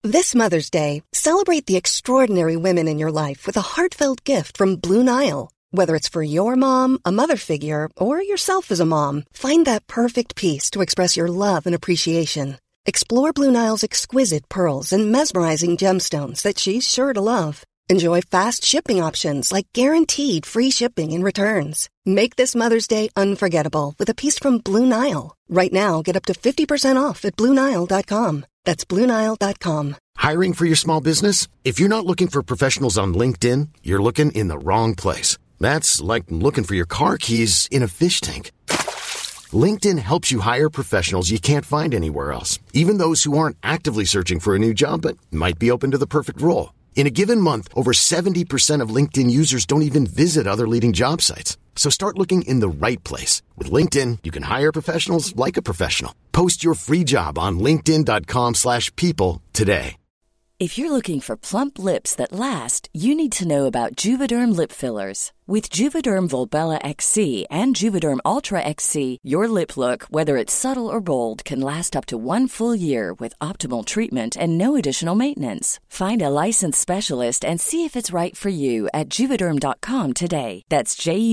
This Mother's Day, celebrate the extraordinary women in your life with a heartfelt gift from Blue Nile. Whether it's for your mom, a mother figure, or yourself as a mom, find that perfect piece to express your love and appreciation. Explore Blue Nile's exquisite pearls and mesmerizing gemstones that she's sure to love. Enjoy fast shipping options like guaranteed free shipping and returns. Make this Mother's Day unforgettable with a piece from Blue Nile. Right now, get up to 50% off at BlueNile.com. That's BlueNile.com. Hiring for your small business? If you're not looking for professionals on LinkedIn, you're looking in the wrong place. That's like looking for your car keys in a fish tank. LinkedIn helps you hire professionals you can't find anywhere else, even those who aren't actively searching for a new job but might be open to the perfect role. In a given month, over 70% of LinkedIn users don't even visit other leading job sites. So start looking in the right place. With LinkedIn, you can hire professionals like a professional. Post your free job on linkedin.com/people today. If you're looking for plump lips that last, you need to know about Juvederm lip fillers. With Juvederm Volbella XC and Juvederm Ultra XC, your lip look, whether it's subtle or bold, can last up to 1 full year with optimal treatment and no additional maintenance. Find a licensed specialist and see if it's right for you at Juvederm.com today. That's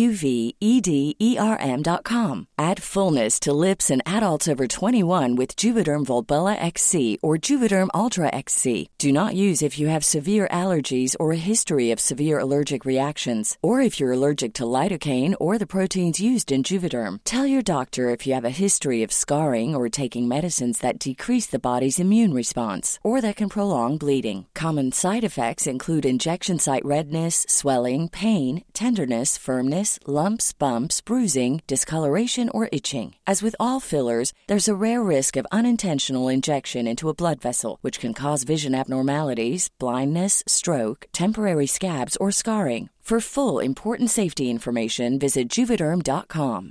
JUVEDERM.com. Add fullness to lips in adults over 21 with Juvederm Volbella XC or Juvederm Ultra XC. Do not use if you have severe allergies or a history of severe allergic reactions, or if you're allergic to lidocaine or the proteins used in Juvederm. Tell your doctor if you have a history of scarring or taking medicines that decrease the body's immune response or that can prolong bleeding. Common side effects include injection site redness, swelling, pain, tenderness, firmness, lumps, bumps, bruising, discoloration, or itching. As with all fillers, there's a rare risk of unintentional injection into a blood vessel, which can cause vision abnormalities, blindness, stroke, temporary scabs, or scarring. For full, important safety information, visit Juvederm.com.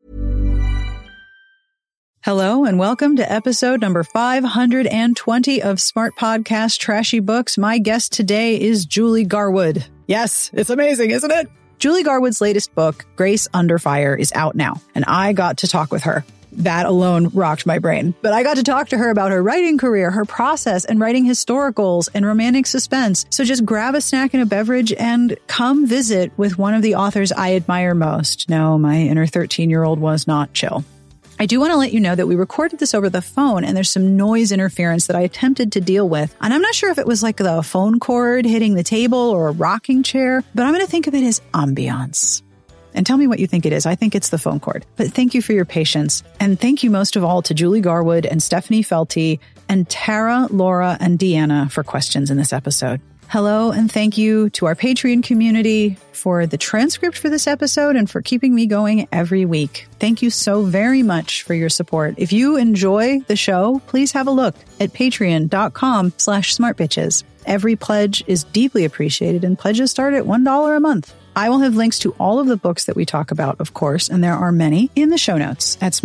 Hello, and welcome to episode number 520 of Smart Podcast Trashy Books. My guest today is Julie Garwood. Yes, it's amazing, isn't it? Julie Garwood's latest book, Grace Under Fire, is out now, and I got to talk with her. That alone rocked my brain. But I got to talk to her about her writing career, her process, and writing historicals and romantic suspense. So just grab a snack and a beverage and come visit with one of the authors I admire most. No, my inner 13-year-old was not chill. I do want to let you know that we recorded this over the phone and there's some noise interference that I attempted to deal with. And I'm not sure if it was like the phone cord hitting the table or a rocking chair, but I'm going to think of it as ambiance. And tell me what you think it is. I think it's the phone cord. But thank you for your patience. And thank you most of all to Julie Garwood and Stephanie Felty and Tara, Laura, and Deanna for questions in this episode. Hello, and thank you to our Patreon community for the transcript for this episode and for keeping me going every week. Thank you so very much for your support. If you enjoy the show, please have a look at patreon.com/smartbitches. Every pledge is deeply appreciated, and pledges start at $1 a month. I will have links to all of the books that we talk about, of course, and there are many in the show notes at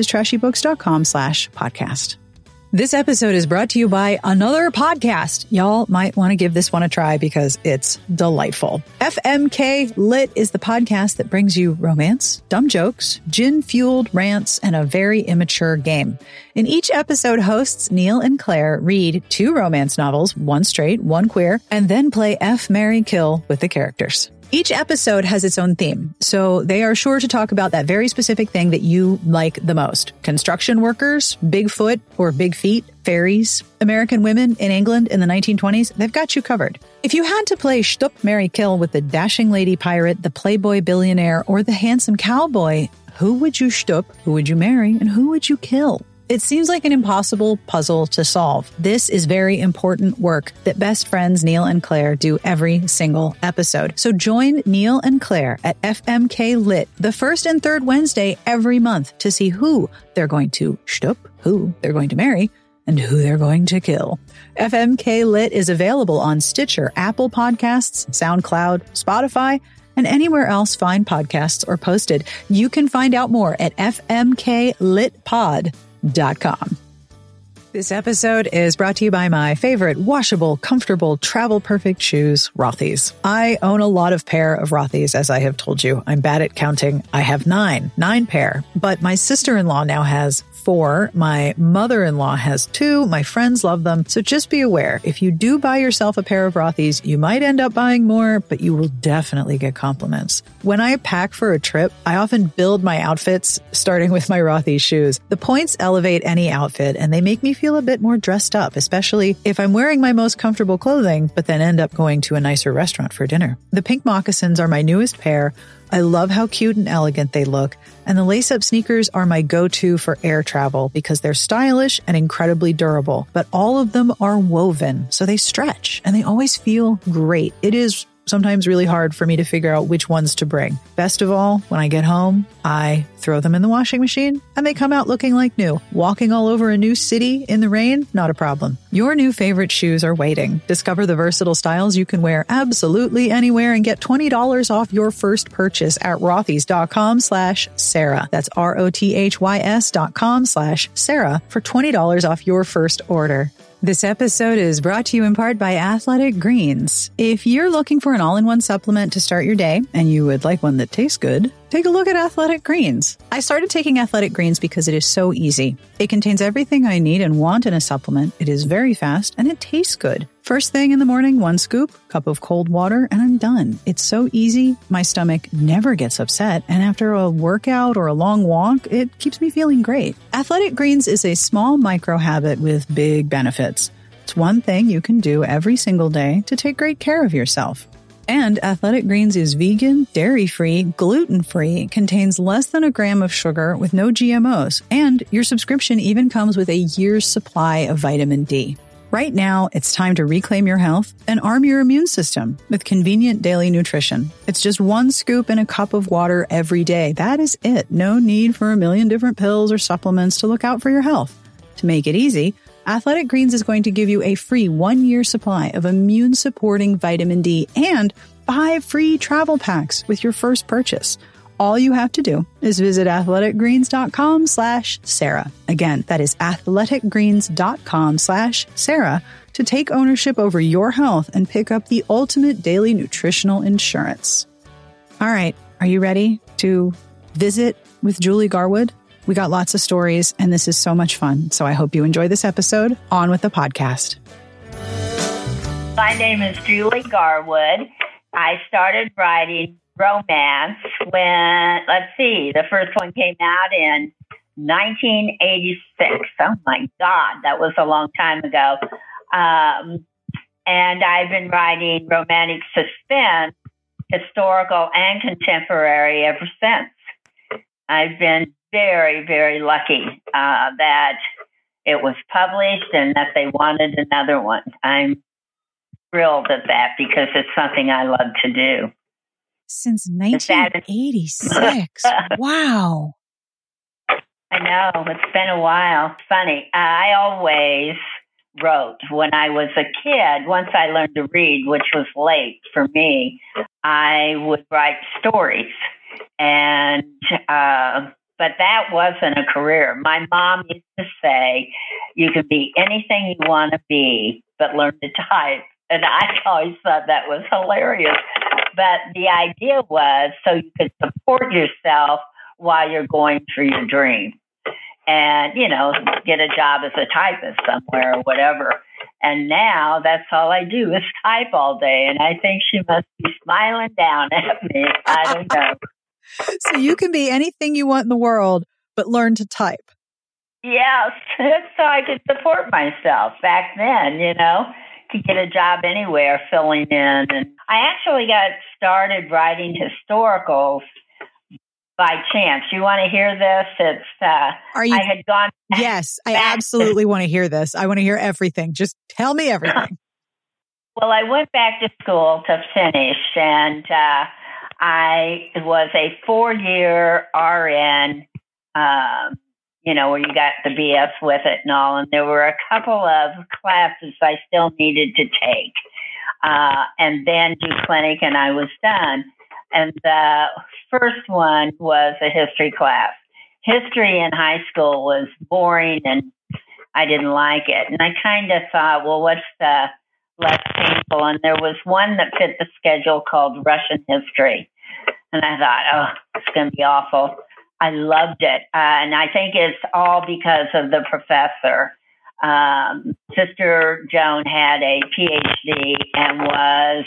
smartbitchestrashybooks.com/podcast. This episode is brought to you by another podcast. Y'all might want to give this one a try because it's delightful. FMK Lit is the podcast that brings you romance, dumb jokes, gin-fueled rants, and a very immature game. In each episode, hosts Neil and Claire read 2 romance novels, one straight, one queer, and then play F, Marry, Kill with the characters. Each episode has its own theme, so they are sure to talk about that very specific thing that you like the most. Construction workers, Bigfoot or big feet, fairies, American women in England in the 1920s, they've got you covered. If you had to play Shtup, Marry, Kill with the dashing lady pirate, the playboy billionaire, or the handsome cowboy, who would you shtup, who would you marry, and who would you kill? It seems like an impossible puzzle to solve. This is very important work that best friends Neil and Claire do every single episode. So join Neil and Claire at FMK Lit the first and third Wednesday every month to see who they're going to shtup, who they're going to marry, and who they're going to kill. FMK Lit is available on Stitcher, Apple Podcasts, SoundCloud, Spotify, and anywhere else fine podcasts are posted. You can find out more at fmklitpod.com. This episode is brought to you by my favorite washable, comfortable, travel-perfect shoes, Rothy's. I own a lot of pair of Rothy's, as I have told you. I'm bad at counting. I have 9 pair. But my sister-in-law now has 4. My mother-in-law has 2. My friends love them. So just be aware, if you do buy yourself a pair of Rothy's, you might end up buying more, but you will definitely get compliments. When I pack for a trip, I often build my outfits starting with my Rothy's shoes. The points elevate any outfit and they make me feel a bit more dressed up, especially if I'm wearing my most comfortable clothing, but then end up going to a nicer restaurant for dinner. The pink moccasins are my newest pair. I love how cute and elegant they look, and the lace-up sneakers are my go-to for air travel because they're stylish and incredibly durable, but all of them are woven, so they stretch and they always feel great. It is sometimes really hard for me to figure out which ones to bring. Best of all, when I get home, I throw them in the washing machine and they come out looking like new. Walking all over a new city in the rain, not a problem. Your new favorite shoes are waiting. Discover the versatile styles you can wear absolutely anywhere and get $20 off your first purchase at rothys.com/Sarah. That's ROTHYS.com/Sarah for $20 off your first order. This episode is brought to you in part by Athletic Greens. If you're looking for an all-in-one supplement to start your day and you would like one that tastes good, take a look at Athletic Greens. I started taking Athletic Greens because it is so easy. It contains everything I need and want in a supplement. It is very fast and it tastes good. First thing in the morning, 1 scoop, cup of cold water, and I'm done. It's so easy. My stomach never gets upset. And after a workout or a long walk, it keeps me feeling great. Athletic Greens is a small micro habit with big benefits. It's one thing you can do every single day to take great care of yourself. And Athletic Greens is vegan, dairy-free, gluten-free, contains less than a gram of sugar with no GMOs, and your subscription even comes with a year's supply of vitamin D. Right now, it's time to reclaim your health and arm your immune system with convenient daily nutrition. It's just 1 scoop in a cup of water every day. That is it. No need for a million different pills or supplements to look out for your health. To make it easy, Athletic Greens is going to give you a free 1-year supply of immune-supporting vitamin D and 5 free travel packs with your first purchase. All you have to do is visit athleticgreens.com/Sarah. Again, that is athleticgreens.com/Sarah to take ownership over your health and pick up the ultimate daily nutritional insurance. All right. Are you ready to visit with Julie Garwood? We got lots of stories and this is so much fun. So I hope you enjoy this episode. On with the podcast. My name is Julie Garwood. I started writing romance when, the first one came out in 1986. Oh my God, that was a long time ago. And I've been writing romantic suspense, historical and contemporary ever since. I've been very, very lucky that it was published and that they wanted another one. I'm thrilled at that because it's something I love to do. Since 1986. Wow. I know. It's been a while. Funny. I always wrote when I was a kid. Once I learned to read, which was late for me, I would write stories. And, but that wasn't a career. My mom used to say, you can be anything you want to be, but learn to type. And I always thought that was hilarious. But the idea was so you could support yourself while you're going for your dream. And, get a job as a typist somewhere or whatever. And now that's all I do is type all day. And I think she must be smiling down at me. I don't know. So you can be anything you want in the world, but learn to type. Yes. So I could support myself back then, could get a job anywhere filling in. And I actually got started writing historicals by chance. You want to hear this? It's, I had gone. Yes, I absolutely want to hear this. I want to hear everything. Just tell me everything. Well, I went back to school to finish and, I was a 4-year RN, where you got the BS with it and all. And there were a couple of classes I still needed to take, and then do clinic, and I was done. And the first one was a history class. History in high school was boring, and I didn't like it. And I kind of thought, well, what's the less painful? And there was one that fit the schedule called Russian history. And I thought, oh, it's going to be awful. I loved it. And I think it's all because of the professor. Sister Joan had a PhD and was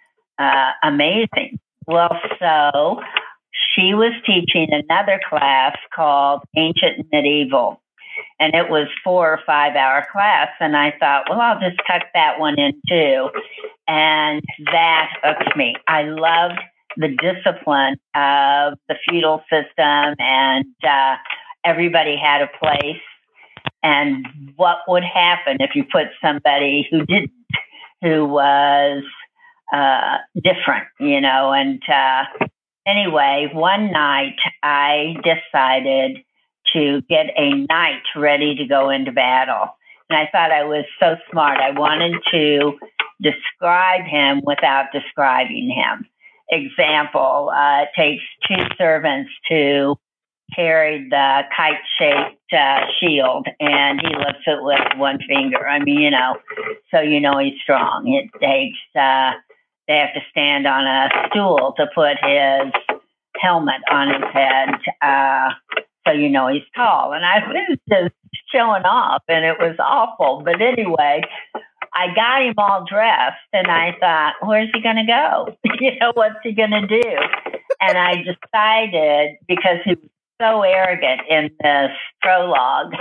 amazing. Well, so she was teaching another class called Ancient and Medieval. And it was 4 or 5 hour class. And I thought, well, I'll just tuck that one in too. And that hooked me. I loved the discipline of the feudal system, and everybody had a place. And what would happen if you put somebody who didn't, who was different, And anyway, one night I decided to get a knight ready to go into battle. And I thought I was so smart. I wanted to describe him without describing him. Example, it takes 2 servants to carry the kite-shaped shield, and he lifts it with one finger. So he's strong. It takes, they have to stand on a stool to put his helmet on his head, so he's tall. And I was just showing off, and it was awful. But anyway, I got him all dressed, and I thought, where's he going to go? What's he going to do? And I decided, because he was so arrogant in this prologue,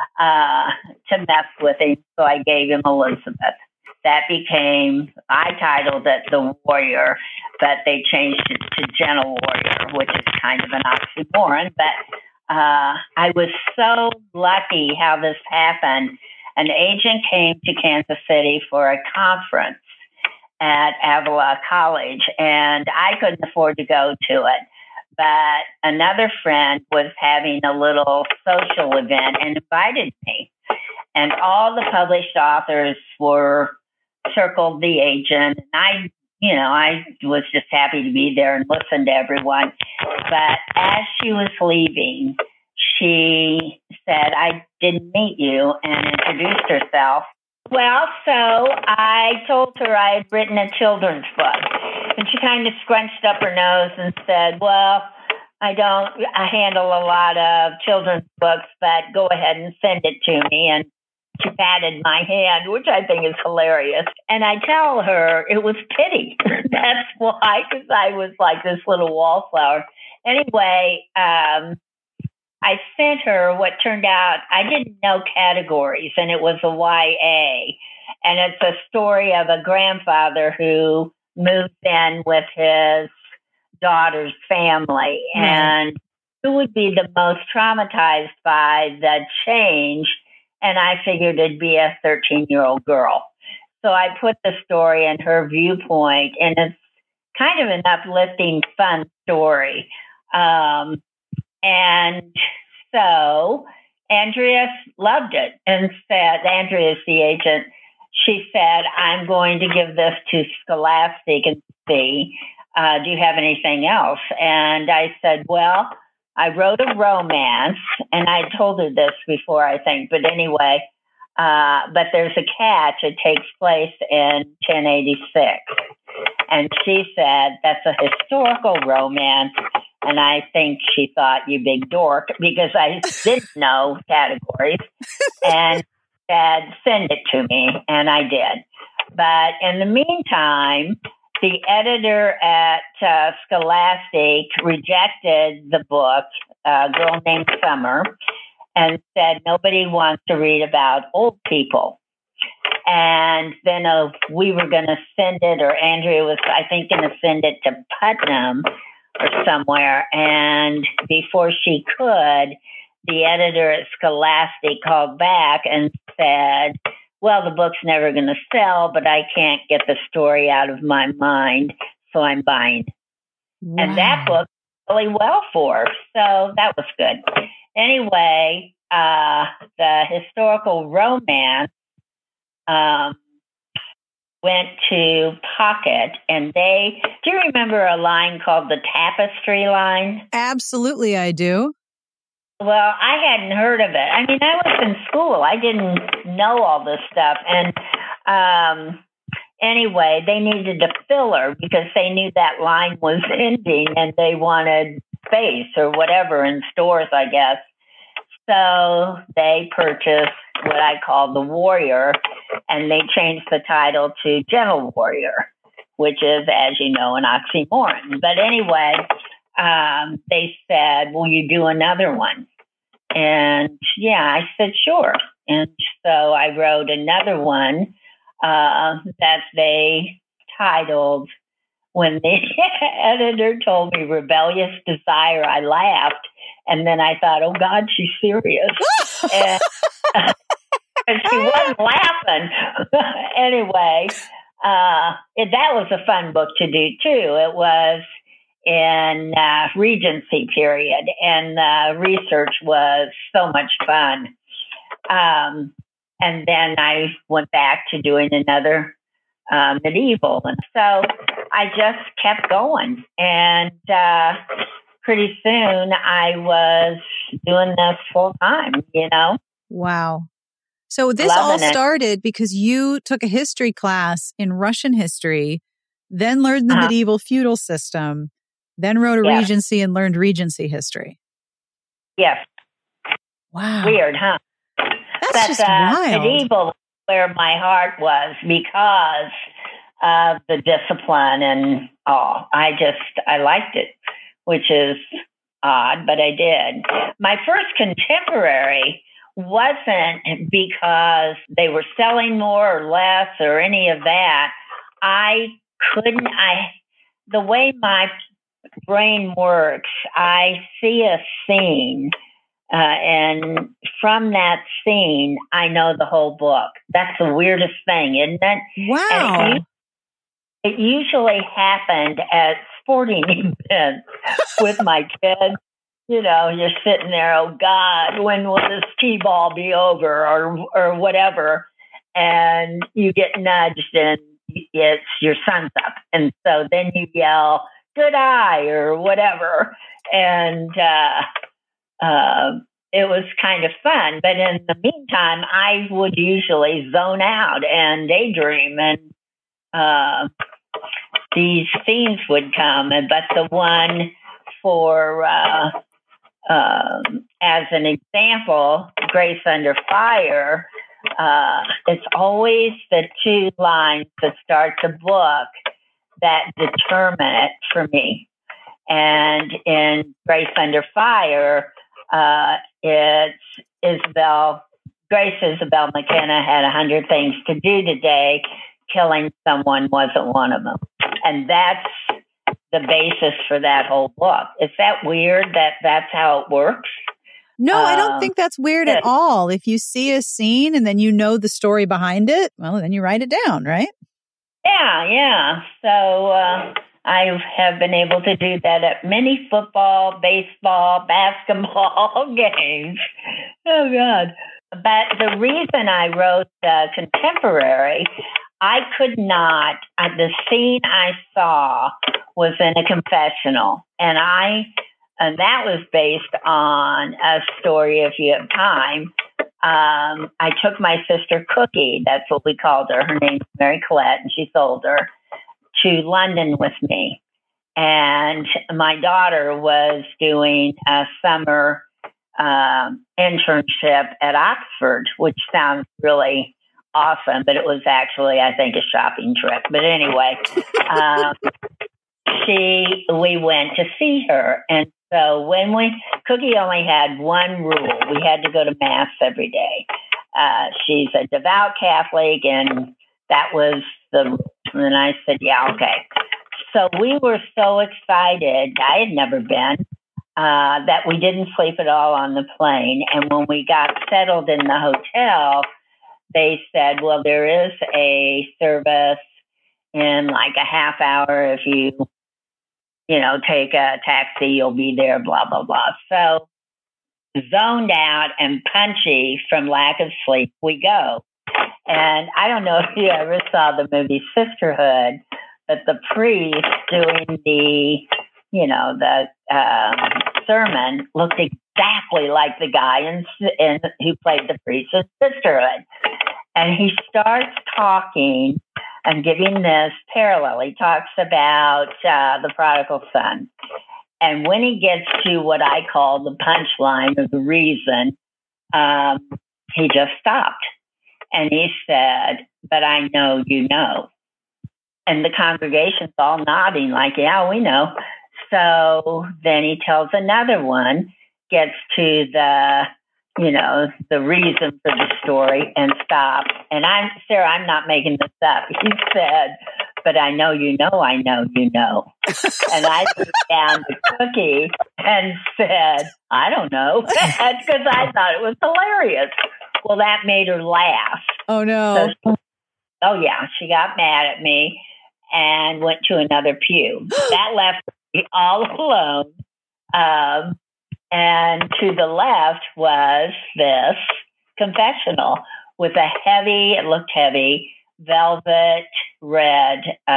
to mess with him, so I gave him Elizabeth. That became, I titled it The Warrior, but they changed it to Gentle Warrior, which is kind of an oxymoron. But I was so lucky how this happened. An agent came to Kansas City for a conference at Avila College, and I couldn't afford to go to it. But another friend was having a little social event and invited me. And all the published authors were circled the agent. And I was just happy to be there and listen to everyone. But as she was leaving, she said, I didn't meet you, and introduced herself. Well, so I told her I had written a children's book, and she kind of scrunched up her nose and said, well, I handle a lot of children's books, but go ahead and send it to me. And she patted my hand, which I think is hilarious. And I tell her it was pity. That's why, because I was like this little wallflower. Anyway, I sent her what turned out, I didn't know categories, and it was a YA. And it's a story of a grandfather who moved in with his daughter's family, and who would be the most traumatized by the change. And I figured it'd be a 13-year-old girl. So I put the story in her viewpoint, and it's kind of an uplifting, fun story. And so Andrea loved it and said, Andrea's the agent, she said, I'm going to give this to Scholastic and see, do you have anything else? And I said, well, I wrote a romance, and I told her this before, I think, but anyway, but there's a catch. It takes place in 1086. And she said, that's a historical romance. And I think she thought, you big dork, because I didn't know categories, and said, send it to me. And I did. But in the meantime, the editor at Scholastic rejected the book, A Girl Named Summer, and said nobody wants to read about old people. And then we were going to send it, or Andrea was, I think, going to send it to Putnam or somewhere. And before she could, the editor at Scholastic called back and said, well, the book's never going to sell, but I can't get the story out of my mind, so I'm buying. Wow. And that book really well for her, so that was good. Anyway, the historical romance went to Pocket, and do you remember a line called the Tapestry line? Absolutely, I do. Well, I hadn't heard of it. I mean, I was in school. I didn't know all this stuff. And anyway, they needed a filler because they knew that line was ending, and they wanted space or whatever in stores, I guess. So they purchased what I call the Warrior, and they changed the title to Gentle Warrior, which is, as you know, an oxymoron. But anyway, they said, will you do another one? And yeah, I said, sure. And so I wrote another one that they titled, when the editor told me Rebellious Desire, I laughed. And then I thought, oh, God, she's serious. And she wasn't laughing. Anyway, that was a fun book to do, too. It was in Regency period, and the research was so much fun. And then I went back to doing another medieval. And so I just kept going. And pretty soon I was doing this full time, you know? Wow. So this all started because you took a history class in Russian history, then learned the medieval feudal system, then wrote a Regency and learned Regency history. Yes. Wow. Weird, huh? That's just wild. Medieval where my heart was because of the discipline and all. I liked it, which is odd, but I did. My first contemporary wasn't because they were selling more or less or any of that. The way my brain works, I see a scene, and from that scene, I know the whole book. That's the weirdest thing, isn't it? Wow. And it usually happened at sporting events with my kids. You know, you're sitting there, oh God, when will this T-ball be over or whatever? And you get nudged and it's your son's up. And so then you yell, good eye or whatever. And it was kind of fun. But in the meantime, I would usually zone out and daydream, and these scenes would come. But the one for, as an example, Grace Under Fire, it's always the two lines that start the book that determine it for me. And in Grace Under Fire, it's Grace Isabel McKenna had 100 things to do today. Killing someone wasn't one of them. And that's the basis for that whole book. Is that weird that that's how it works? No, I don't think that's weird at all. If you see a scene and then you know the story behind it, well, then you write it down, right? Yeah. So I have been able to do that at many football, baseball, basketball games. Oh, God. But the reason I wrote contemporary, I could not, the scene I saw was in a confessional, and that was based on a story, if you have time. I took my sister Cookie, that's what we called her. Her name's Mary Collette, and she's older, to London with me. And my daughter was doing a summer internship at Oxford, which sounds really awesome, but it was actually, I think, a shopping trip. But anyway, we went to see her. And so Cookie only had one rule. We had to go to Mass every day. She's a devout Catholic, and that was the rule. And I said, yeah, okay. So we were so excited. I had never been, that we didn't sleep at all on the plane. And when we got settled in the hotel, they said, well, there is a service in like a half hour. If you take a taxi, you'll be there, blah, blah, blah. So zoned out and punchy from lack of sleep, we go. And I don't know if you ever saw the movie Sisterhood, but the priest doing the sermon looked exactly like the guy who played the priest in Sisterhood. And he starts talking and giving this parallel. He talks about the prodigal son. And when he gets to what I call the punchline or the reason, he just stopped. And he said, "But I know you know." And the congregation's all nodding like, "Yeah, we know." So then he tells another one, gets to the reason for the story and stops. And Sarah, I'm not making this up. He said, "But I know you know, I know you know." And I put down the cookie and said, "I don't know," because I thought it was hilarious. Well, that made her laugh. Oh, no. So, she got mad at me and went to another pew. That left me all alone. And to the left was this confessional with a heavy, velvet red,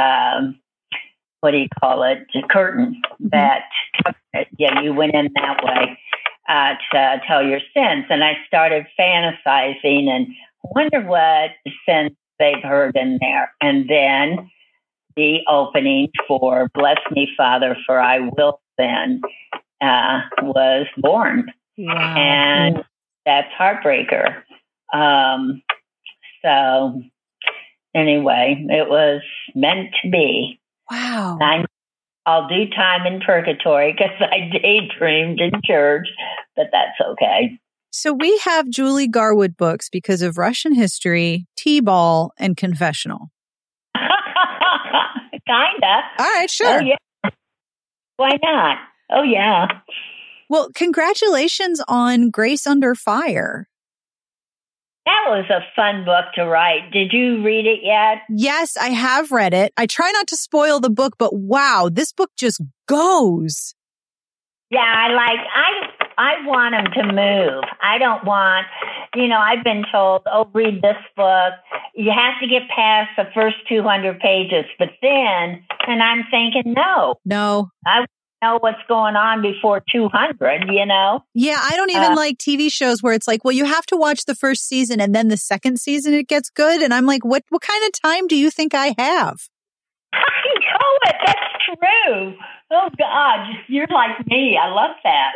curtain that covered it. Yeah, you went in that way to tell your sins. And I started fantasizing and wonder what sins they've heard in there. And then the opening for "Bless Me, Father, for I will sin" was born. Wow. And that's Heartbreaker. So anyway, it was meant to be. Wow. I'll do time in purgatory because I daydreamed in church, but that's okay. So we have Julie Garwood books because of Russian history, T-ball, and confessional. Kinda. All right, sure. Oh, yeah. Why not? Oh, yeah. Well, congratulations on Grace Under Fire. That was a fun book to write. Did you read it yet? Yes, I have read it. I try not to spoil the book, but wow, this book just goes. Yeah, I want them to move. I don't want, I've been told, read this book. You have to get past the first 200 pages. But then, and I'm thinking, no. I know what's going on before 200, Yeah, I don't even like TV shows where it's like, well, you have to watch the first season and then the second season it gets good. And I'm like, what kind of time do you think I have? I know it. That's true. Oh, God. You're like me. I love that.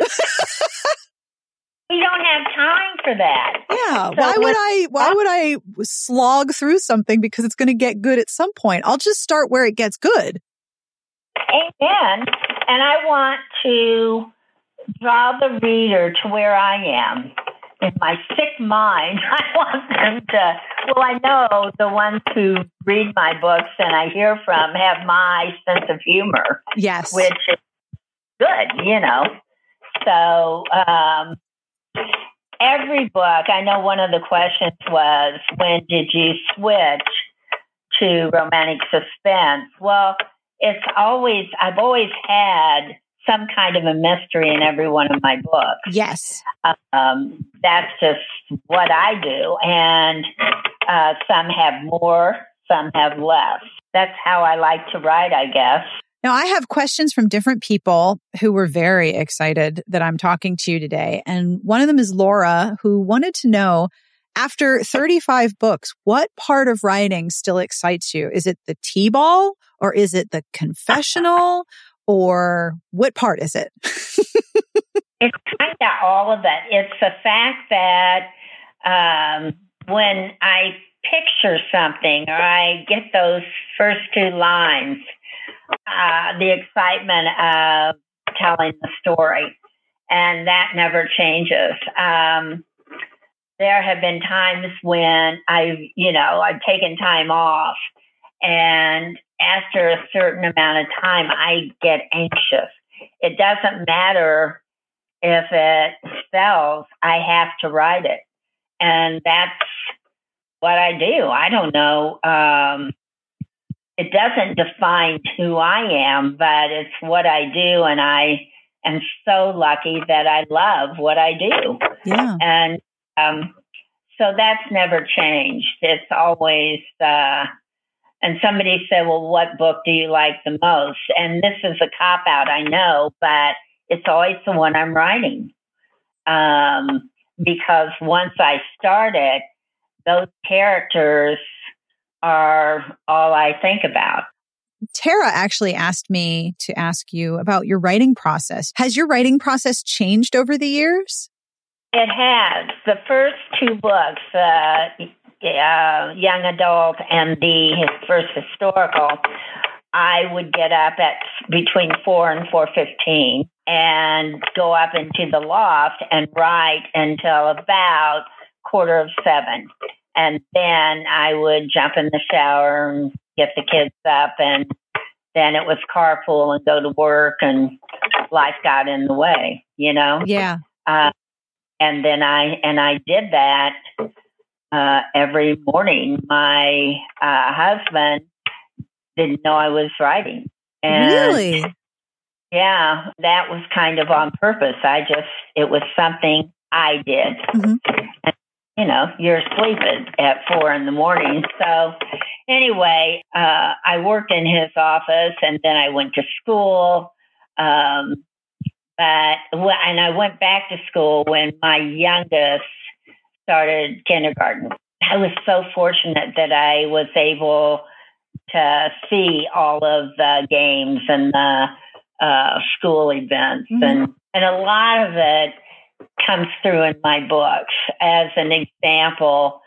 We don't have time for that. Yeah. So why would I slog through something because it's going to get good at some point? I'll just start where it gets good. Amen. And I want to draw the reader to where I am. In my sick mind, I want them to, I know the ones who read my books and I hear from have my sense of humor. Yes. Which is good, So, every book, I know one of the questions was, when did you switch to romantic suspense? Well, I've always had some kind of a mystery in every one of my books. Yes. That's just what I do. And some have more, some have less. That's how I like to write, I guess. Now, I have questions from different people who were very excited that I'm talking to you today. And one of them is Laura, who wanted to know, after 35 books, what part of writing still excites you? Is it the T-ball or is it the confessional or what part is it? It's kind of all of it. It's the fact that when I picture something or I get those first two lines, the excitement of telling the story, and that never changes. There have been times when I've taken time off, and after a certain amount of time, I get anxious. It doesn't matter if it sells, I have to write it. And that's what I do. I don't know. It doesn't define who I am, but it's what I do. And I am so lucky that I love what I do. Yeah. And so that's never changed. It's always, and somebody said, well, what book do you like the most? And this is a cop-out, I know, but it's always the one I'm writing. Because once I started, those characters are all I think about. Tara actually asked me to ask you about your writing process. Has your writing process changed over the years? It has. The first two books, Young Adult and his first historical, I would get up at between 4 and 4:15 and go up into the loft and write until about 6:45. And then I would jump in the shower and get the kids up, and then it was carpool and go to work, and life got in the way, you know? Yeah. And then I did that every morning. My husband didn't know I was writing. And really? Yeah, that was kind of on purpose. It was something I did. Mm-hmm. And, you know, you're asleep at 4 in. So anyway, I worked in his office, and then I went to school. And I went back to school when my youngest started kindergarten. I was so fortunate that I was able to see all of the games and the school events. Mm-hmm. And a lot of it comes through in my books. As an example,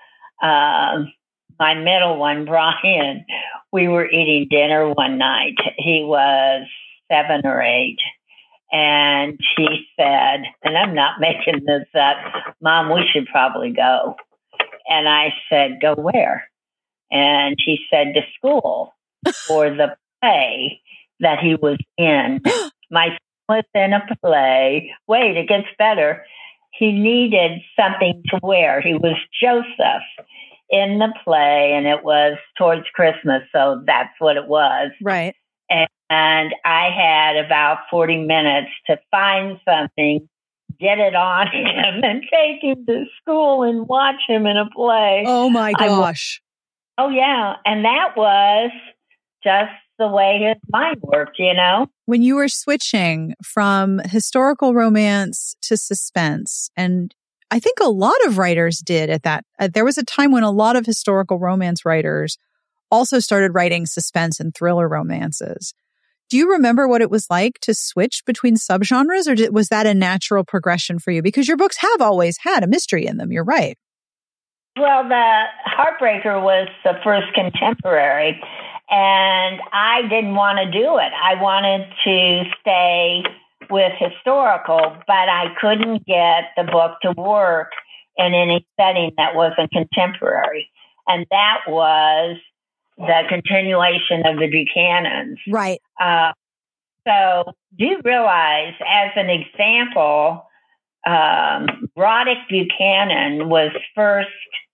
my middle one, Brian, we were eating dinner one night. He was 7 or 8. And he said, and I'm not making this up, Mom, we should probably go. And I said, go where? And he said, to school for the play that he was in. My son was in a play. Wait, it gets better. He needed something to wear. He was Joseph in the play, and it was towards Christmas, so that's what it was. Right. And I had about 40 minutes to find something, get it on him, and take him to school and watch him in a play. Oh, my gosh. Oh, yeah. And that was just the way his mind worked, you know? When you were switching from historical romance to suspense, and I think a lot of writers did at that, there was a time when a lot of historical romance writers also started writing suspense and thriller romances. Do you remember what it was like to switch between subgenres, or was that a natural progression for you? Because your books have always had a mystery in them. You're right. Well, the Heartbreaker was the first contemporary, and I didn't want to do it. I wanted to stay with historical, but I couldn't get the book to work in any setting that wasn't contemporary. And that was the continuation of the Buchanans. Right. So do you realize, as an example, Roderick Buchanan was first,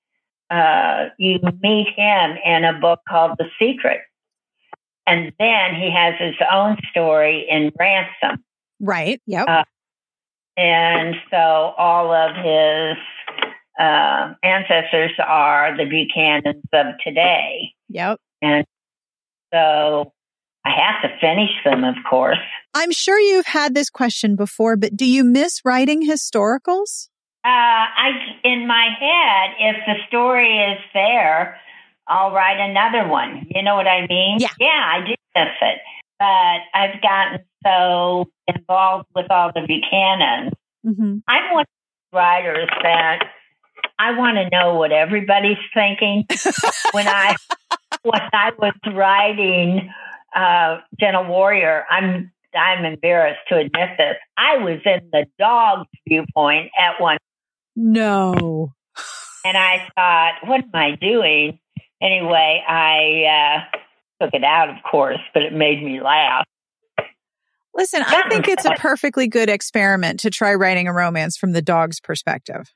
you meet him in a book called The Secret. And then he has his own story in Ransom. Right. Yep. And so all of his ancestors are the Buchanans of today. Yep. And so I have to finish them, of course. I'm sure you've had this question before, but do you miss writing historicals? In my head, if the story is there, I'll write another one. You know what I mean? Yeah. Yeah, I do miss it. But I've gotten so involved with all the Buchanans. Mm-hmm. I'm one of the writers that I want to know what everybody's thinking. When I was writing Gentle Warrior, I'm embarrassed to admit this. I was in the dog's viewpoint at one. No. And I thought, what am I doing? Anyway, I took it out, of course, but it made me laugh. Listen, I think it's a perfectly good experiment to try writing a romance from the dog's perspective.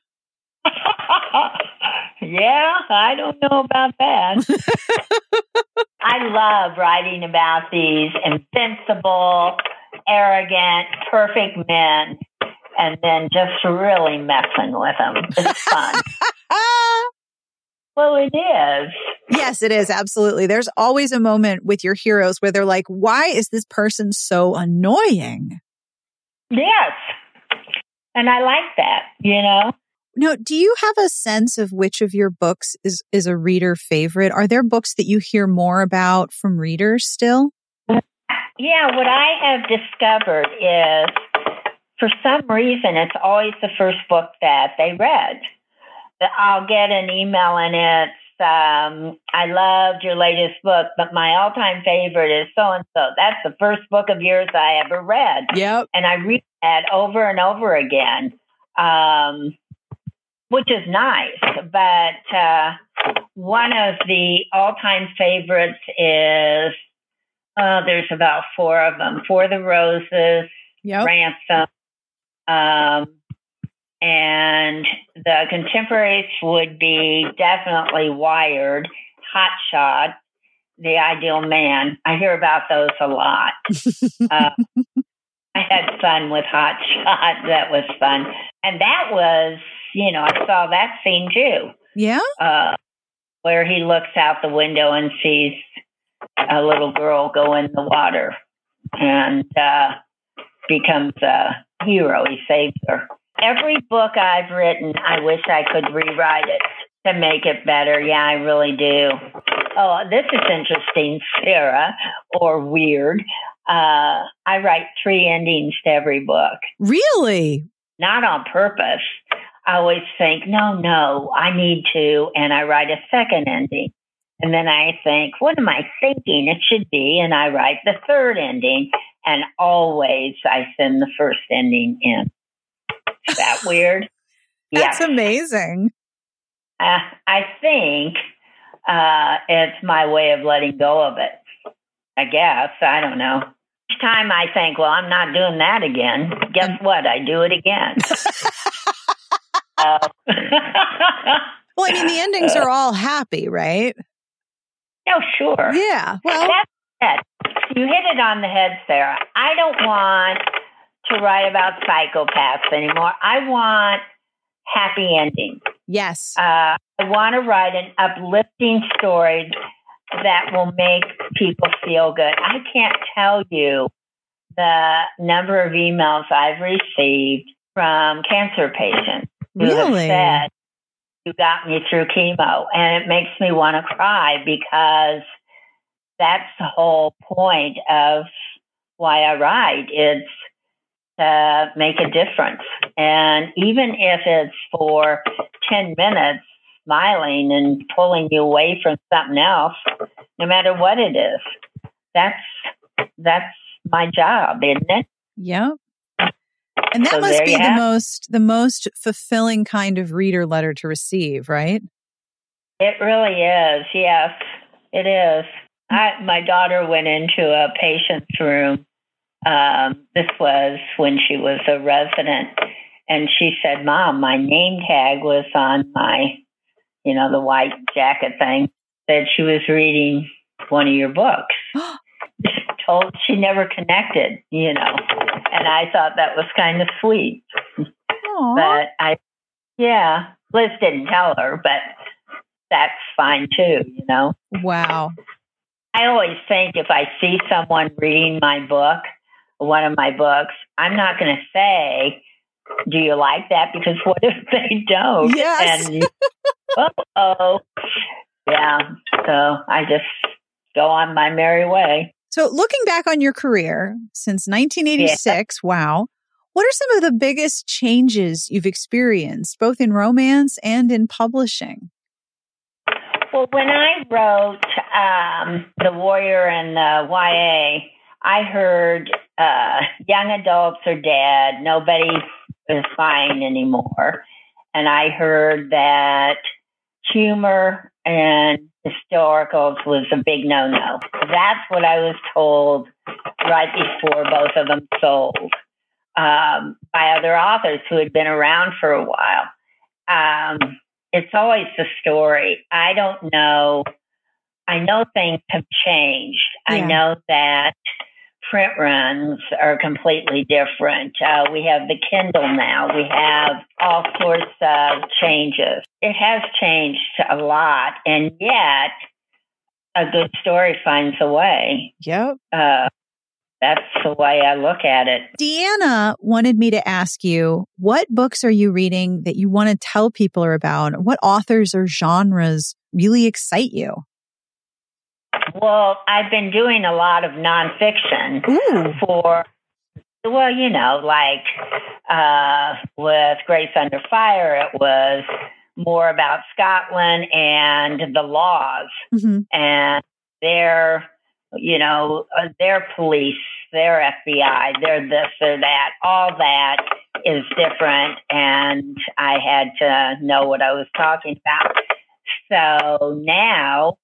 Yeah, I don't know about that. I love writing about these invincible, arrogant, perfect men, and then just really messing with them. It's fun. Well, it is. Yes, it is. Absolutely. There's always a moment with your heroes where they're like, why is this person so annoying? Yes. And I like that, you know? Now, do you have a sense of which of your books is a reader favorite? Are there books that you hear more about from readers still? Yeah, what I have discovered is, for some reason, it's always the first book that they read. I'll get an email and it's, I loved your latest book, but my all-time favorite is so-and-so. That's the first book of yours I ever read. Yep. And I read that over and over again, which is nice. But one of the all-time favorites is, there's about 4 of them. For the Roses, Yep. Ransom, and the contemporaries would be definitely Wired, Hot Shot, The Ideal Man. I hear about those a lot. I had fun with Hot Shot. That was fun. And that was, I saw that scene too. Yeah? Where he looks out the window and sees a little girl go in the water and becomes a hero. He saves her. Every book I've written, I wish I could rewrite it to make it better. Yeah, I really do. Oh, this is interesting, Sarah, or weird. I write 3 endings to every book. Really? Not on purpose. I always think, no, I need to, and I write a second ending. And then I think, what am I thinking it should be? And I write the third ending, and always I send the first ending in. Is that weird? That's amazing. I think it's my way of letting go of it. I guess. I don't know. Each time I think, well, I'm not doing that again. Guess what? I do it again. Well, I mean, the endings are all happy, right? Oh, sure. Yeah. Well, that's it. You hit it on the head, Sarah. I don't want to write about psychopaths anymore. I want happy endings. yes. I want to write an uplifting story that will make people feel good. I can't tell you the number of emails I've received from cancer patients who Really? have said, you got me through chemo. And it makes me want to cry because that's the whole point of why I write. It's to make a difference. And even if it's for 10 minutes, smiling and pulling you away from something else, no matter what it is, that's my job, isn't it? Yep. And that So must there be you have the most fulfilling kind of reader letter to receive, right? It really is. Yes, it is. My daughter went into a patient's room. This was when she was a resident. And she said, Mom, my name tag was on my, the white jacket thing, that she was reading one of your books. Told she never connected, and I thought that was kind of sweet. Aww. But Liz didn't tell her, but that's fine too, Wow. I always think if I see someone reading my book, one of my books, I'm not going to say, do you like that? Because what if they don't? Yes. And, yeah. So I just go on my merry way. So looking back on your career since 1986, wow, what are some of the biggest changes you've experienced, both in romance and in publishing? Well, when I wrote The Warrior and the YA, I heard young adults are dead. Nobody is buying anymore. And I heard that humor and historicals was a big no-no. That's what I was told right before both of them sold by other authors who had been around for a while. It's always the story. I don't know. I know things have changed. Yeah. I know that print runs are completely different. We have the Kindle now. We have all sorts of changes. It has changed a lot, and yet a good story finds a way. Yep. That's the way I look at it. Deanna wanted me to ask you, what books are you reading that you want to tell people about? What authors or genres really excite you? Well, I've been doing a lot of nonfiction for, well, you know, like with Grace Under Fire, it was more about Scotland and the laws and their, you know, their police, their FBI, their this or that. All that is different, and I had to know what I was talking about. So now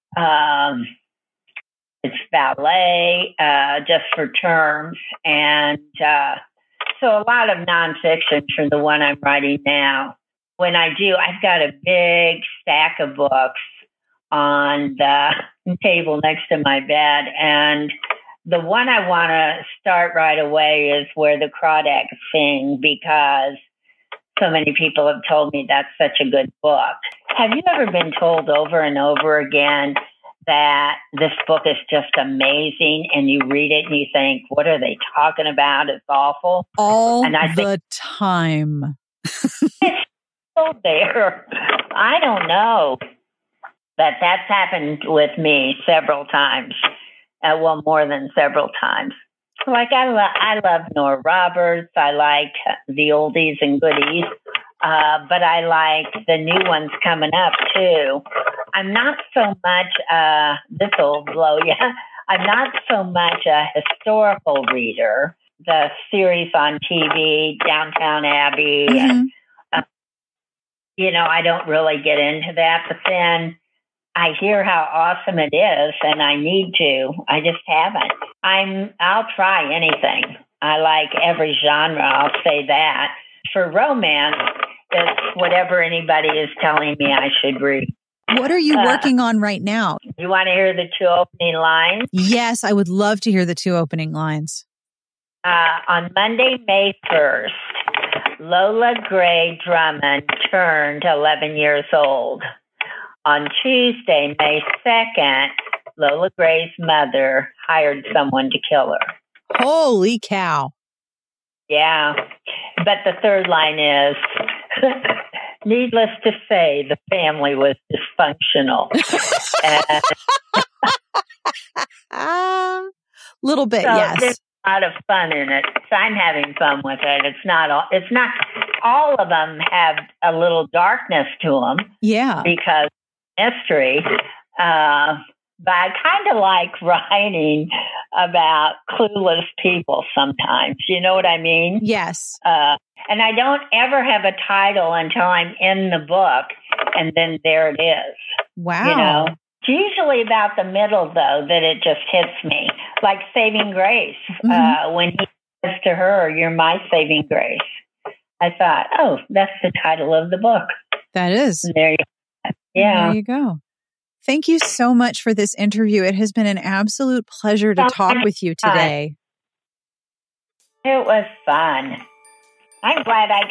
it's ballet, just for terms, and so a lot of nonfiction for the one I'm writing now. When I do, I've got a big stack of books on the table next to my bed, and the one I want to start right away is Where the Crawdads Sing, because so many people have told me that's such a good book. Have you ever been told over and over again that this book is just amazing, and you read it and you think, what are they talking about? It's awful. All the time. It's still there. I don't know. But that's happened with me several times. Well, more than several times. Like I love Nora Roberts. I like the oldies and goodies. But I like the new ones coming up too. I'm not so much, this will blow you. I'm not so much a historical reader. The series on TV, Downtown Abbey, and, you know, I don't really get into that. But then I hear how awesome it is, and I need to. I just haven't. I'll try anything. I like every genre, I'll say that. For romance, it's whatever anybody is telling me I should read. What are you working on right now? You want to hear the 2 opening lines? Yes, I would love to hear the 2 opening lines. On Monday, May 1st, Lola Gray Drummond turned 11 years old. On Tuesday, May 2nd, Lola Gray's mother hired someone to kill her. Holy cow. Yeah. But the 3rd line is, needless to say, the family was dysfunctional. Little bit, so yes. There's a lot of fun in it. So I'm having fun with it. It's not all of them have a little darkness to them. Yeah. Because mystery. But I kind of like writing about clueless people sometimes. You know what I mean? Yes. And I don't ever have a title until I'm in the book, and then there it is. Wow. You know? It's usually about the middle, though, that it just hits me. Like Saving Grace. When he says to her, "You're my saving grace," I thought, oh, that's the title of the book. That is. And there you go. Yeah. There you go. Thank you so much for this interview. It has been an absolute pleasure to talk with you today. It was fun. I'm glad I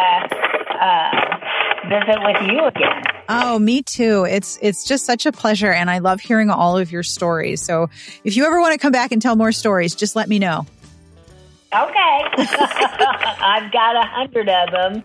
got to visit with you again. Oh, me too. It's just such a pleasure, and I love hearing all of your stories. So if you ever want to come back and tell more stories, just let me know. Okay. I've got 100 of them.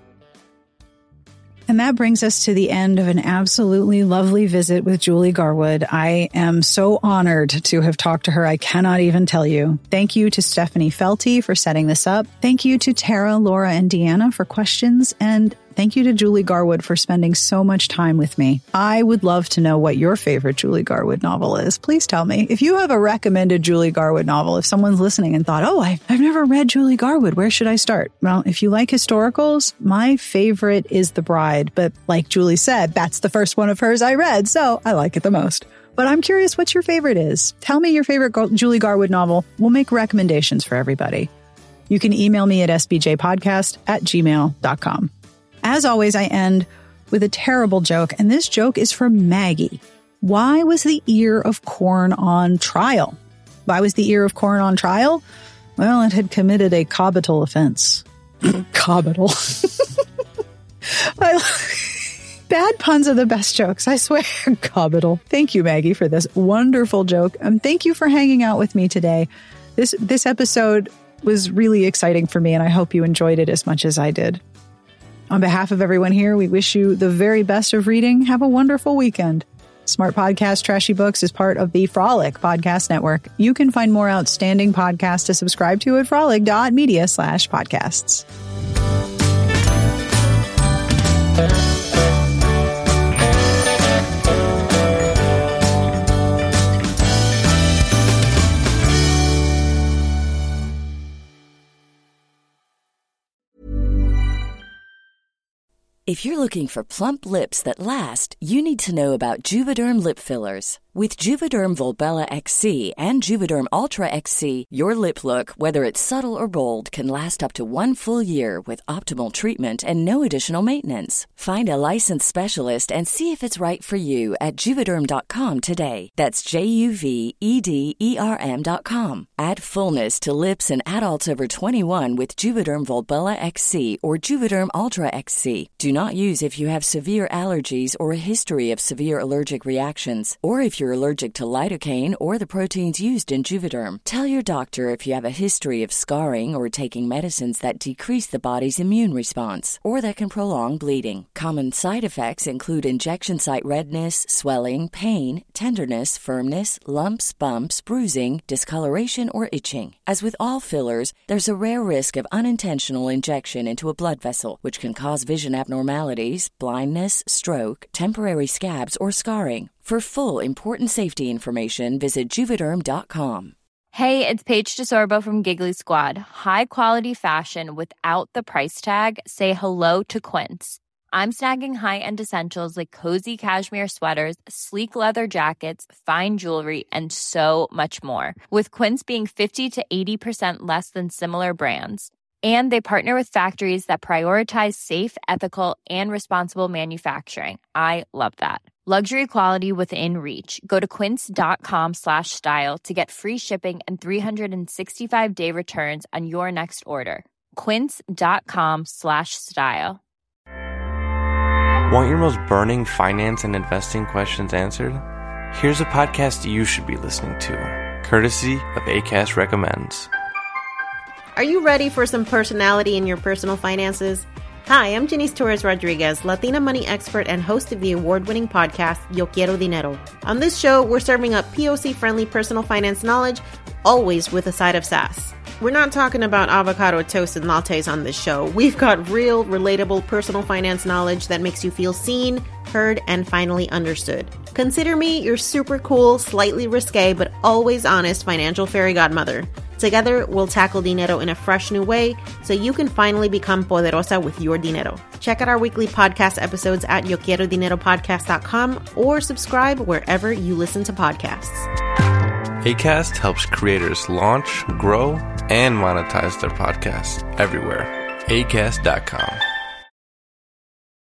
And that brings us to the end of an absolutely lovely visit with Julie Garwood. I am so honored to have talked to her. I cannot even tell you. Thank you to Stephanie Felty for setting this up. Thank you to Tara, Laura, and Deanna for questions. And thank you to Julie Garwood for spending so much time with me. I would love to know what your favorite Julie Garwood novel is. Please tell me. If you have a recommended Julie Garwood novel, if someone's listening and thought, oh, I've never read Julie Garwood, where should I start? Well, if you like historicals, my favorite is The Bride. But like Julie said, that's the first one of hers I read, so I like it the most. But I'm curious what your favorite is. Tell me your favorite Julie Garwood novel. We'll make recommendations for everybody. You can email me at sbjpodcast@gmail.com. As always, I end with a terrible joke, and this joke is from Maggie. Why was the ear of corn on trial? Why was the ear of corn on trial? Well, it had committed a cobital offense. Cobital. Bad puns are the best jokes, I swear. Cobital. Thank you, Maggie, for this wonderful joke, and thank you for hanging out with me today. This episode was really exciting for me, and I hope you enjoyed it as much as I did. On behalf of everyone here, we wish you the very best of reading. Have a wonderful weekend. Smart Podcast Trashy Books is part of the Frolic Podcast Network. You can find more outstanding podcasts to subscribe to at frolic.media/podcasts. If you're looking for plump lips that last, you need to know about Juvederm lip fillers. With Juvederm Volbella XC and Juvederm Ultra XC, your lip look, whether it's subtle or bold, can last up to 1 full year with optimal treatment and no additional maintenance. Find a licensed specialist and see if it's right for you at Juvederm.com today. That's JUVEDERM.com. Add fullness to lips in adults over 21 with Juvederm Volbella XC or Juvederm Ultra XC. Do not use if you have severe allergies or a history of severe allergic reactions, or if you're allergic to lidocaine or the proteins used in Juvederm. Tell your doctor if you have a history of scarring or taking medicines that decrease the body's immune response or that can prolong bleeding. Common side effects include injection site redness, swelling, pain, tenderness, firmness, lumps, bumps, bruising, discoloration, or itching. As with all fillers, there's a rare risk of unintentional injection into a blood vessel, which can cause vision abnormalities, blindness, stroke, temporary scabs, or scarring. For full, important safety information, visit Juvederm.com. Hey, it's Paige DeSorbo from Giggly Squad. High quality fashion without the price tag. Say hello to Quince. I'm snagging high-end essentials like cozy cashmere sweaters, sleek leather jackets, fine jewelry, and so much more. With Quince being 50 to 80% less than similar brands. And they partner with factories that prioritize safe, ethical, and responsible manufacturing. I love that. Luxury quality within reach. Go to quince.com/style to get free shipping and 365-day returns on your next order. Quince.com/style. Want your most burning finance and investing questions answered? Here's a podcast you should be listening to, courtesy of Acast Recommends. Are you ready for some personality in your personal finances? Hi, I'm Janice Torres-Rodriguez, Latina money expert and host of the award-winning podcast, Yo Quiero Dinero. On this show, we're serving up POC-friendly personal finance knowledge, always with a side of sass. We're not talking about avocado toast and lattes on this show. We've got real, relatable personal finance knowledge that makes you feel seen, heard, and finally understood. Consider me your super cool, slightly risque, but always honest financial fairy godmother. Together, we'll tackle dinero in a fresh new way so you can finally become poderosa with your dinero. Check out our weekly podcast episodes at YoQuieroDineroPodcast.com or subscribe wherever you listen to podcasts. Acast helps creators launch, grow, and monetize their podcasts everywhere. Acast.com.